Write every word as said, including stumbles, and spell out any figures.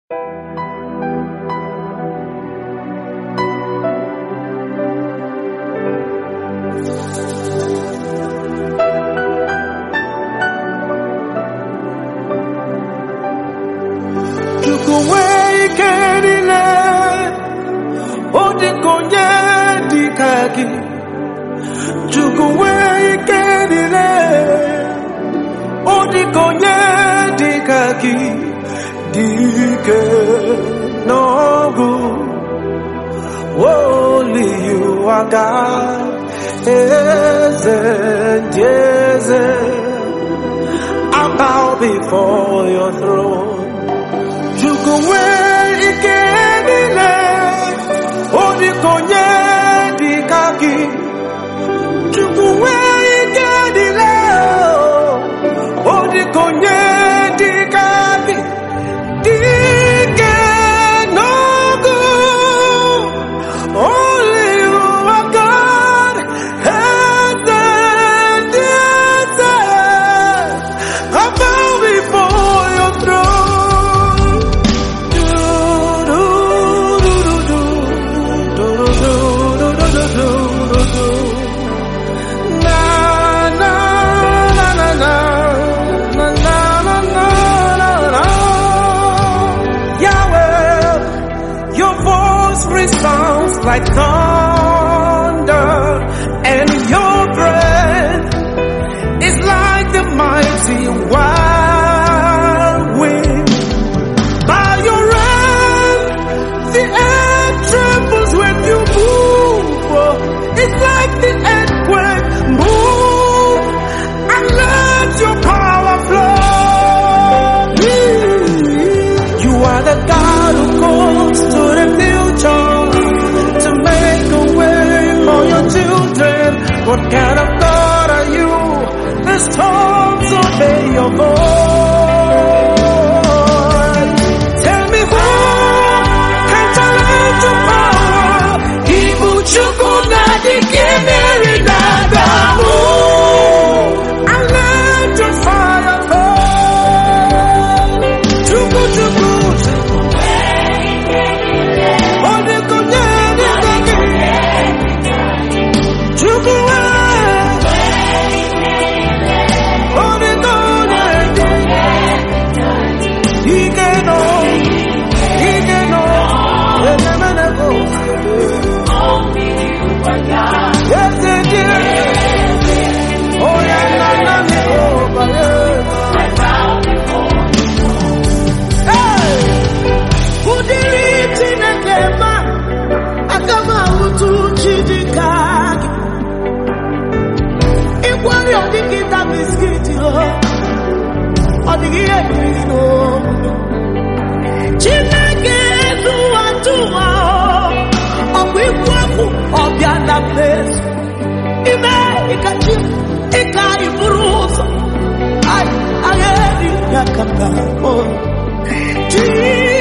Only you are God, yes and yes. I bow before your throne. Chukwuwe ikenile, odikonye dikaki. Chukwuwe ikenile, odikonye dikaki. Dike no good. Only you are God, and and yes, I bow before your throne. Do do do do do do do do do do do do. Na na na na na na na na na na. Yahweh, your voice resounds like thunder, and your breath is like the mighty wild wind. By your hand, the earth trembles when you move. It's like the earthquake move, and let your power flow. You are the God who goes to the future to make a way for your children. What kind of God are you? The storms obey your voice. Tell me who can challenge your power? Ibu chukuna dikemeri nadamu, and let your fire fall. Chuku chuku chuku. Chineke zuwa tuwa okwikwako obiana peso ime ikachi ikari buruso ay ayedi yakanga oh